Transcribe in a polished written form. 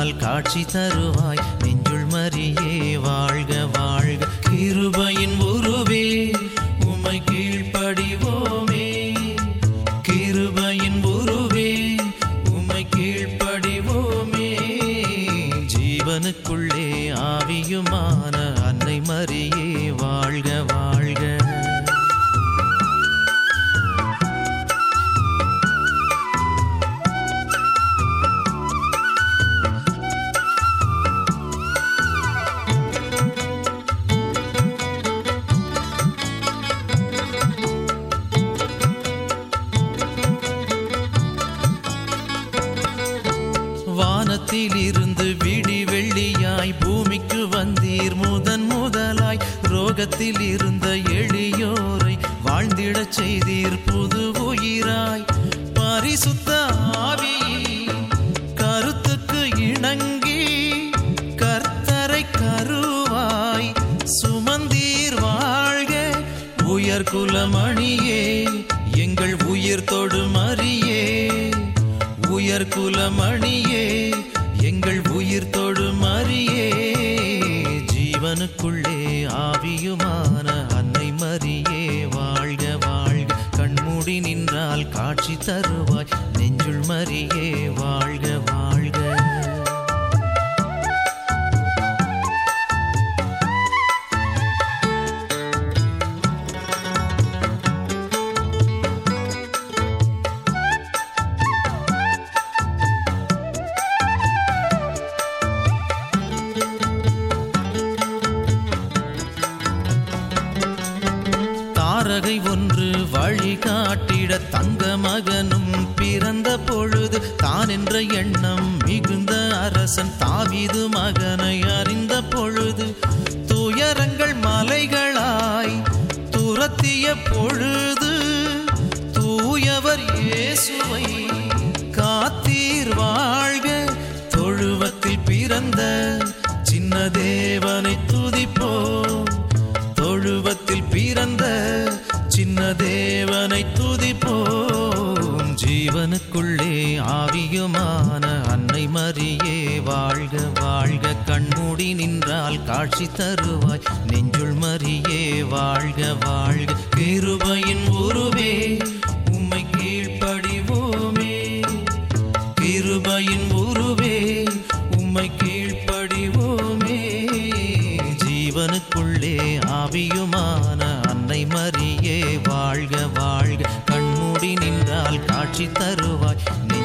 நின்றால் காட்சி தருவாய் நெஞ்சுள் மரியே வாழ்க வாழ்க கிருபையின் உருவே உம்மை கீழ்ப்படிவோமே கிருபையின் உருவே உம்மை கீழ்ப்படிவோமே ஜீவனுக்குள்ளே ஆவியுமான அன்னை மரியே வாழ்க வாழ்க வானத்திலிருந்து விடி வெள்ளியாய் பூமிக்கு வந்தீர் முதன் முதலாய் ரோகத்தில் இருந்த எளியோரை வாழ்ந்திடச் செய்தீர் புது உயிராய் பரிசுத்த ஆவியின் கருத்துக்கு இணங்கி கர்த்தரை கருவாய் சுமந்தீர் வாழ்க உயர்குலமணியே எங்கள் உயிர் தொடு மரியே உயர்குலமணியே எங்கள் உயிர் தொடு மரியே ஜீவனுக்குள்ளே ஆவியுமான அன்னை மரியே வாழ்க வாழ்க கண்மூடி நின்றால் காட்சி தருவாய் நெஞ்சுள் மரியே வாழ்க வாழ்க தாரகை ஒன்று வழிகாட்டிட தங்க மகனும் பிறந்த பொழுது தான் என்ற எண்ணம் மிகுந்த அரசன் தாவீது மகனை அறிந்த பொழுது துயரங்கள் மலைகளாய் துரத்திய பொழுது தூயவர் இயேசுவை காத்தீர் வாழ்க தொழுவத்தில் பிறந்த சின்ன தேவனை துதிப்போம் தொழுவத்தில் பிறந்த சின்ன தேவனை துதிப்போம் ஜீவனுக்குள்ளே ஆவியுமான அன்னை மரியே வாழ்க வாழ்க கண்மூடி நின்றால் காட்சி தருவாய் நெஞ்சுள் மரியே வாழ்க வாழ்க கிருபையின் உருவே உம்மை கீழ்ப்படிவோமே கிருபையின் உருவே உம்மை கீழ்ப்படிவோமே ஜீவனுக்குள்ளே ஆவியுமான அன்னை மரியே வாழ்க வாழ்க கண்மூடி நின்றால் காட்சி தருவாய்